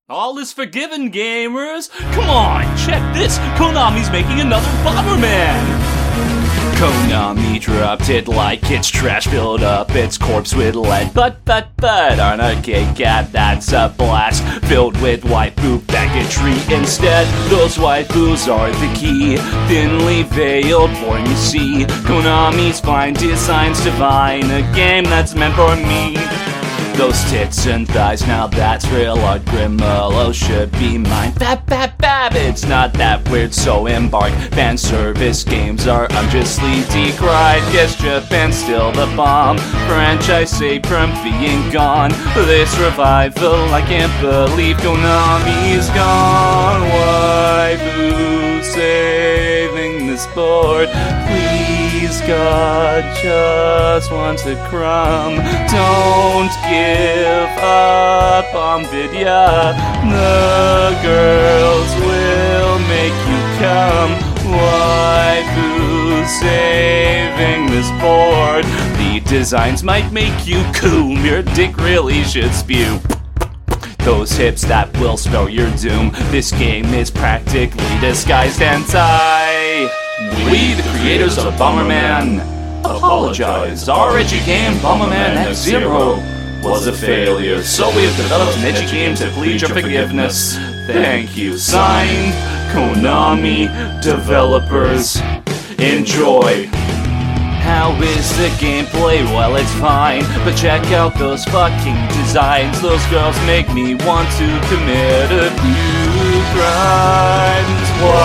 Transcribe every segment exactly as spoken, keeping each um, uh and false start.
All is forgiven, gamers! Come on, check this! Konami's making another Bomberman! Konami dropped it like it's trash, filled up its corpse with lead. But, but, but, on a K-Cat, that's a blast, filled with waifu pageantry instead. Those waifus are the key, thinly veiled porn you see. Konami's fine designs divine, a game that's meant for me. Those tits and thighs, now that's real art. Grimmello should be mine. Bab, bab, bab, it's not that weird, so embark. Fan service games are unjustly decried. Guess Japan's still the bomb. Franchise saved from being gone. This revival, I can't believe Konami's gone. Waifu saving this board. Please, God, just want a crumb. Don't give up on Vidya. The girls will make you come. Waifu saving this board. The designs might make you coom. Your dick really should spew. Those hips that will spell your doom. This game is practically disguised hentai. We, the creators of Bomberman, apologize. Our edgy game, Bomberman X Zero, was a failure, so we have developed an edgy game to plead your forgiveness. Thank you. Signed, Konami developers. Enjoy. How is the gameplay? Well, it's fine, but check out those fucking designs. Those girls make me want to commit a few crimes.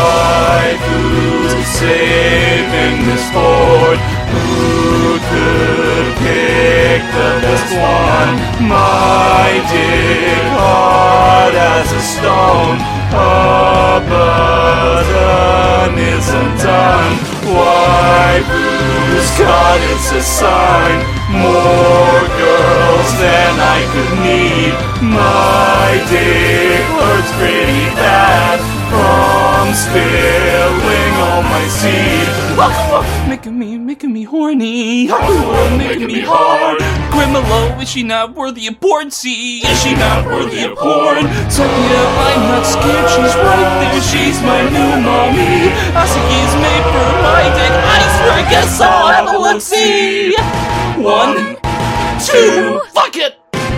Waifu saving this board. Who could pick the best one? My dick hard as a stone. A button isn't done. Waifu's God, it's a sign. More girls than I could need. My dick hurts pretty bad from spilling all my seed. Making me, making me horny. Oh, making me hard. Grimmello, is she not worthy of porn? See, is she not worthy of porn? So yeah, I'm not scared. She's right there. She's my new mommy. Asuki's made for my dick. I swear, I guess I'll have a look-see. One, two, fuck it.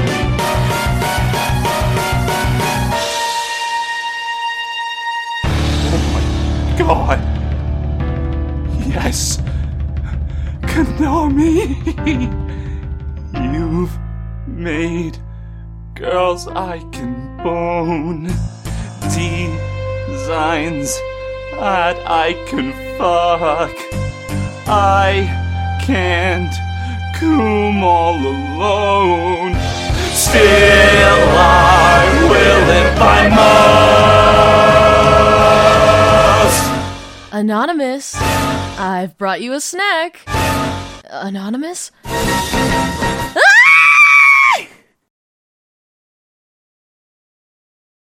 Oh my God. Yes, Konami, you've made girls I can bone, designs that I can fuck. I can't coom all alone. Still I will if I must. Anonymous, I've brought you a snack. Anonymous?